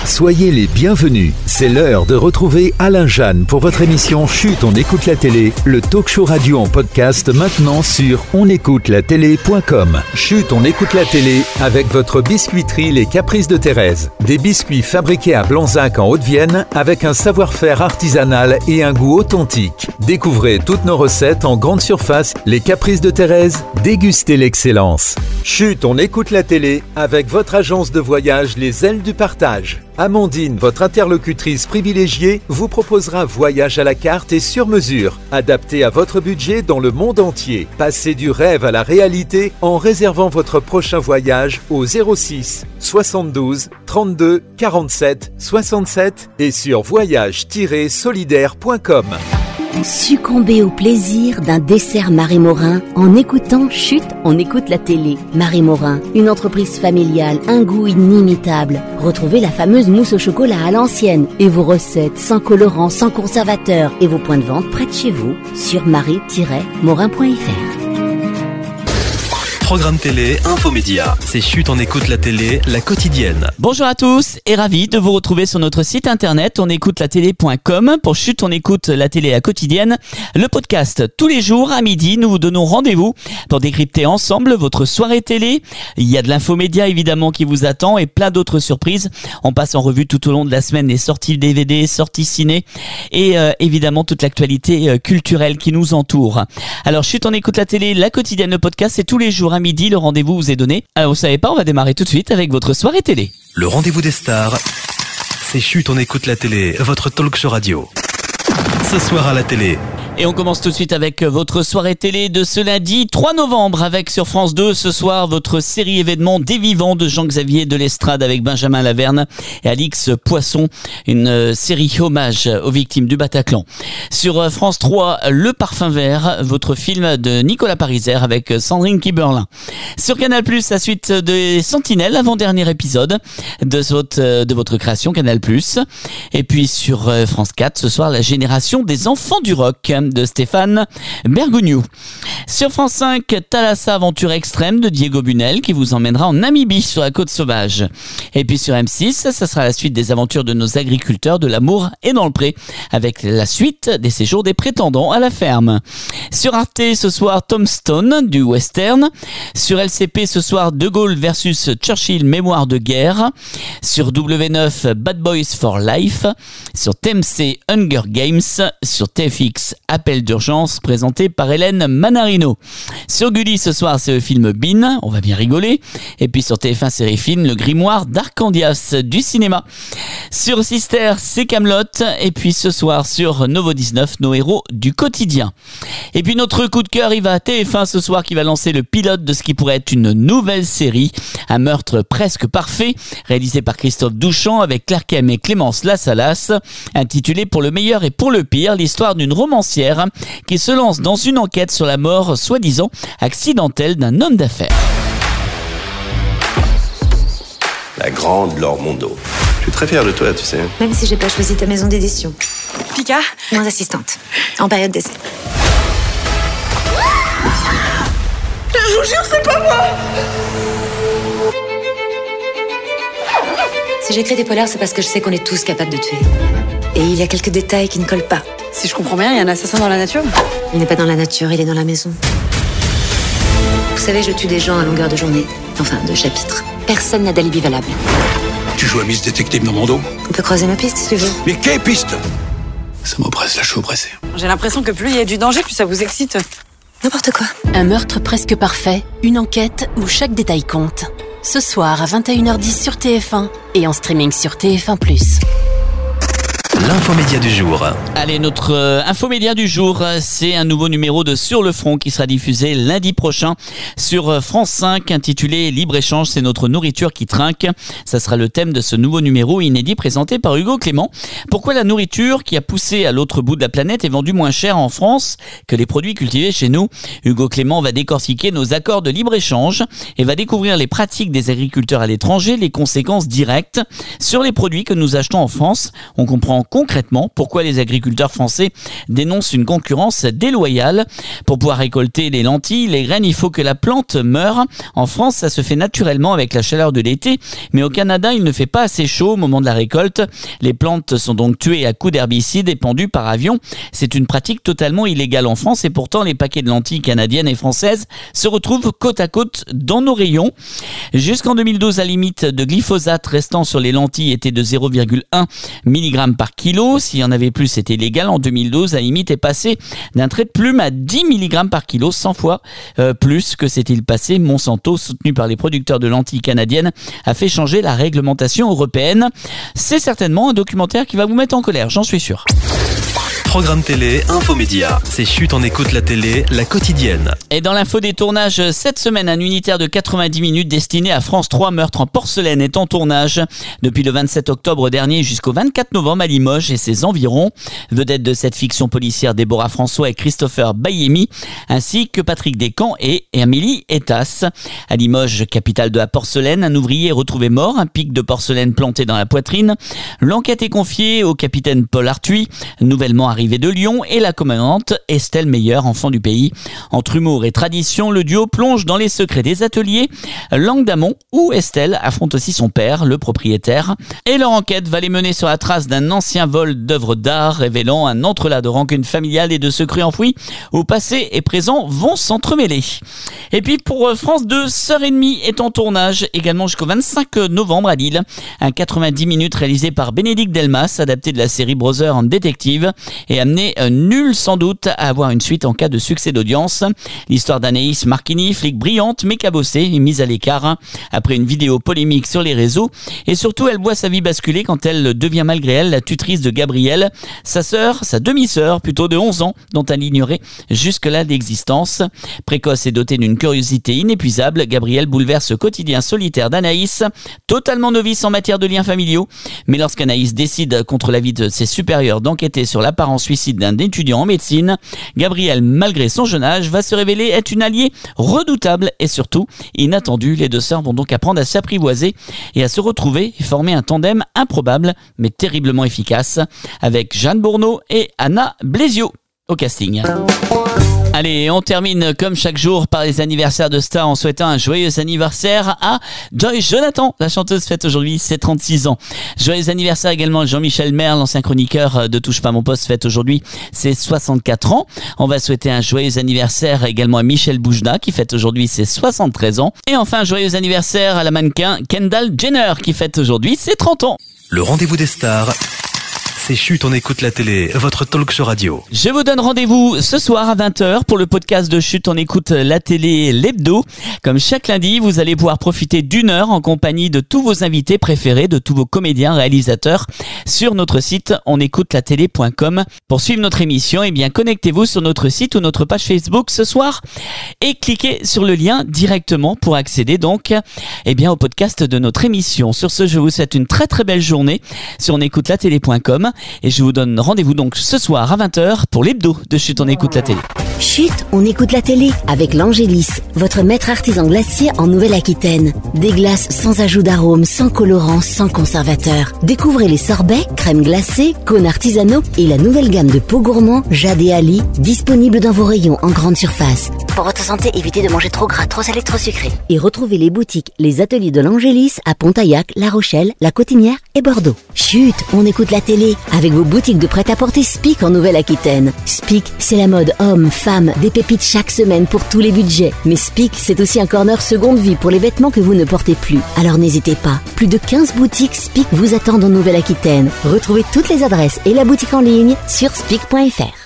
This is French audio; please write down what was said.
Soyez les bienvenus. C'est l'heure de retrouver Alain Jeanne pour votre émission Chut, on écoute la télé, le talk show radio en podcast maintenant sur onécoutelatélé.com. Chut, on écoute la télé avec votre biscuiterie Les Caprices de Thérèse. Des biscuits fabriqués à Blanzac en Haute-Vienne avec un savoir-faire artisanal et un goût authentique. Découvrez toutes nos recettes en grande surface. Les Caprices de Thérèse, dégustez l'excellence. Chut, on écoute la télé avec votre agence de voyage Les Ailes du Partage. Amandine, votre interlocutrice privilégiée, vous proposera voyage à la carte et sur mesure, adapté à votre budget dans le monde entier. Passez du rêve à la réalité en réservant votre prochain voyage au 06 72 32 47 67 et sur voyage-solidaire.com. Succombez au plaisir d'un dessert Marie Morin en écoutant Chut, on écoute la télé. Marie Morin, une entreprise familiale, un goût inimitable. Retrouvez la fameuse mousse au chocolat à l'ancienne et vos recettes sans colorant, sans conservateur et vos points de vente près de chez vous sur marie-morin.fr. Programme télé, infomédia. C'est Chut, on écoute la télé, la quotidienne. Bonjour à tous et ravi de vous retrouver sur notre site internet onécoutelatélé.com pour Chut, on écoute la télé la quotidienne. Le podcast tous les jours à midi, nous vous donnons rendez-vous pour décrypter ensemble votre soirée télé. Il y a de l'infomédia évidemment qui vous attend et plein d'autres surprises. On passe en revue tout au long de la semaine les sorties DVD, sorties ciné et évidemment toute l'actualité culturelle qui nous entoure. Alors Chut, on écoute la télé, la quotidienne, le podcast, c'est tous les jours à midi, le rendez-vous vous est donné. Alors vous savez pas, on va démarrer tout de suite avec votre soirée télé. Le rendez-vous des stars, c'est Chut, on écoute la télé, votre talk show radio. Ce soir à la télé. Et on commence tout de suite avec votre soirée télé de ce lundi 3 novembre avec sur France 2 ce soir votre série événement Des Vivants de Jean-Xavier de l'Estrade avec Benjamin Laverne et Alix Poisson, une série hommage aux victimes du Bataclan. Sur France 3, Le Parfum Vert, votre film de Nicolas Pariser avec Sandrine Kiberlin. Sur Canal+, la suite des Sentinelles, avant-dernier épisode de votre création Canal+. Et puis sur France 4, ce soir, La Génération des Enfants du Rock de Stéphane Bergogneau. Sur France 5, Thalassa, aventure extrême de Diego Bunel qui vous emmènera en Namibie sur la côte sauvage. Et puis sur M6, ça sera la suite des aventures de nos agriculteurs de l'amour et dans le pré avec la suite des séjours des prétendants à la ferme. Sur Arte ce soir, Tombstone du western. Sur LCP ce soir, De Gaulle versus Churchill, mémoire de guerre. Sur W9, Bad Boys for Life. Sur TMC, Hunger Games. Sur TFX, Appel d'urgence présenté par Hélène Manarino. Sur Gulli ce soir, c'est le film Bean, on va bien rigoler. Et puis sur TF1 Série Film, Le Grimoire d'Arcandias du cinéma. Sur Sister, c'est Kaamelott. Et puis ce soir sur Novo 19, nos héros du quotidien. Et puis notre coup de cœur, il va à TF1 ce soir qui va lancer le pilote de ce qui pourrait être une nouvelle série, Un meurtre presque parfait, réalisé par Christophe Douchan avec Claire Kem et Clémence Lassalas, intitulé Pour le meilleur et pour le pire, l'histoire d'une romancière qui se lance dans une enquête sur la mort soi-disant accidentelle d'un homme d'affaires. La grande Laure Mondo. Je suis très fier de toi, tu sais. Même si j'ai pas choisi ta maison d'édition. Pika, Moins assistante, en période d'essai. je vous jure, c'est pas moi. Si j'écris des polars, c'est parce que je sais qu'on est tous capables de tuer. Et il y a quelques détails qui ne collent pas. Si je comprends bien, il y a un assassin dans la nature. Il n'est pas dans la nature, il est dans la maison. Vous savez, je tue des gens à longueur de journée. Enfin, de chapitres. Personne n'a d'alibi valable. Tu joues à Miss Détective dans mon dos? On peut croiser nos pistes si tu veux. Mais quelle piste? Ça m'oppresse, là, je suis oppressé. J'ai l'impression que plus il y a du danger, plus ça vous excite. N'importe quoi. Un meurtre presque parfait, une enquête où chaque détail compte. Ce soir à 21h10 sur TF1 et en streaming sur TF1+. L'infomédia du jour. Allez, notre infomédia du jour, c'est un nouveau numéro de Sur le Front qui sera diffusé lundi prochain sur France 5 intitulé Libre-échange, c'est notre nourriture qui trinque. Ça sera le thème de ce nouveau numéro inédit présenté par Hugo Clément. Pourquoi la nourriture qui a poussé à l'autre bout de la planète est vendue moins cher en France que les produits cultivés chez nous? Hugo Clément va décortiquer nos accords de libre-échange et va découvrir les pratiques des agriculteurs à l'étranger, les conséquences directes sur les produits que nous achetons en France. On comprend concrètement pourquoi les agriculteurs français dénoncent une concurrence déloyale. Pour pouvoir récolter les lentilles, les graines, il faut que la plante meure. En France, ça se fait naturellement avec la chaleur de l'été, mais au Canada, il ne fait pas assez chaud au moment de la récolte. Les plantes sont donc tuées à coups d'herbicides et pendues par avion. C'est une pratique totalement illégale en France et pourtant les paquets de lentilles canadiennes et françaises se retrouvent côte à côte dans nos rayons. Jusqu'en 2012, la limite de glyphosate restant sur les lentilles était de 0,1 mg par kilo. S'il y en avait plus, c'était illégal. En 2012, la limite est passée d'un trait de plume à 10 mg par kilo, 100 fois plus que s'est-il passé. Monsanto, soutenu par les producteurs de lentilles canadiennes, a fait changer la réglementation européenne. C'est certainement un documentaire qui va vous mettre en colère, j'en suis sûr. Programme télé, infomédia. C'est Chut, on écoute la télé, la quotidienne. Et dans l'info des tournages, cette semaine, un unitaire de 90 minutes destiné à France 3, Meurtre en porcelaine, est en tournage depuis le 27 octobre dernier jusqu'au 24 novembre à Limoges et ses environs. Vedettes de cette fiction policière, Déborah François et Christopher Bayemi, ainsi que Patrick Descamps et Amélie Etas. À Limoges, capitale de la porcelaine, un ouvrier est retrouvé mort, un pic de porcelaine planté dans la poitrine. L'enquête est confiée au capitaine Paul Arthuis, nouvellement arrivé de Lyon, et la commandante Estelle Meyer, enfant du pays. Entre humour et tradition, le duo plonge dans les secrets des ateliers Langue d'Amont, où Estelle affronte aussi son père, le propriétaire. Et leur enquête va les mener sur la trace d'un ancien vol d'œuvres d'art, révélant un entrelac de rancune familiale et de secrets enfouis où passé et présent vont s'entremêler. Et puis pour France 2, Sœur et Demie est en tournage également jusqu'au 25 novembre à Lille. Un 90 minutes réalisé par Bénédicte Delmas, adapté de la série Brother en détective, et amené nul sans doute à avoir une suite en cas de succès d'audience. L'histoire d'Anaïs Marchini, flic brillante mais cabossée et mise à l'écart après une vidéo polémique sur les réseaux, et surtout elle voit sa vie basculer quand elle devient malgré elle la tutrice de Gabrielle, sa demi-sœur plutôt de 11 ans, dont elle ignorait jusque-là l'existence. Précoce et dotée d'une curiosité inépuisable, Gabrielle bouleverse le quotidien solitaire d'Anaïs, totalement novice en matière de liens familiaux. Mais lorsqu'Anaïs décide, contre l'avis de ses supérieurs, d'enquêter sur l'apparent suicide d'un étudiant en médecine, Gabrielle, malgré son jeune âge, va se révéler être une alliée redoutable et surtout inattendue. Les deux sœurs vont donc apprendre à s'apprivoiser et à se retrouver et former un tandem improbable mais terriblement efficace avec Jeanne Bourneau et Anna Blésio au casting. Allez, on termine comme chaque jour par les anniversaires de stars en souhaitant un joyeux anniversaire à Joyce Jonathan. La chanteuse fête aujourd'hui ses 36 ans. Joyeux anniversaire également à Jean-Michel Merle, l'ancien chroniqueur de Touche pas mon poste, fête aujourd'hui ses 64 ans. On va souhaiter un joyeux anniversaire également à Michel Boujna qui fête aujourd'hui ses 73 ans. Et enfin, un joyeux anniversaire à la mannequin Kendall Jenner qui fête aujourd'hui ses 30 ans. Le rendez-vous des stars. C'est Chut, on écoute la télé, votre talk show radio. Je vous donne rendez-vous ce soir à 20h pour le podcast de Chut, on écoute la télé, l'hebdo. Comme chaque lundi, vous allez pouvoir profiter d'une heure en compagnie de tous vos invités préférés, de tous vos comédiens, réalisateurs, sur notre site onécoutelatélé.com. Pour suivre notre émission, eh bien, connectez-vous sur notre site ou notre page Facebook ce soir et cliquez sur le lien directement pour accéder donc, eh bien, au podcast de notre émission. Sur ce, je vous souhaite une très très belle journée sur onécoutelatélé.com. Et je vous donne rendez-vous donc ce soir à 20h pour l'hebdo de Chut, on écoute la télé. Chut, on écoute la télé avec l'Angélis, votre maître artisan glacier en Nouvelle-Aquitaine. Des glaces sans ajout d'arôme, sans colorant, sans conservateur. Découvrez les sorbets, crèmes glacées, cônes artisanaux et la nouvelle gamme de pots gourmands Jade et Ali, disponible dans vos rayons en grande surface. Pour votre santé, évitez de manger trop gras, trop salé, trop sucré. Et retrouvez les boutiques, les ateliers de l'Angélis à Pontaillac, La Rochelle, La Cotinière et Bordeaux. Chut, on écoute la télé avec vos boutiques de prêt-à-porter Spic en Nouvelle-Aquitaine. Spic, c'est la mode homme, femme, des pépites chaque semaine pour tous les budgets. Mais Spic, c'est aussi un corner seconde vie pour les vêtements que vous ne portez plus. Alors n'hésitez pas, plus de 15 boutiques Spic vous attendent en Nouvelle-Aquitaine. Retrouvez toutes les adresses et la boutique en ligne sur spic.fr.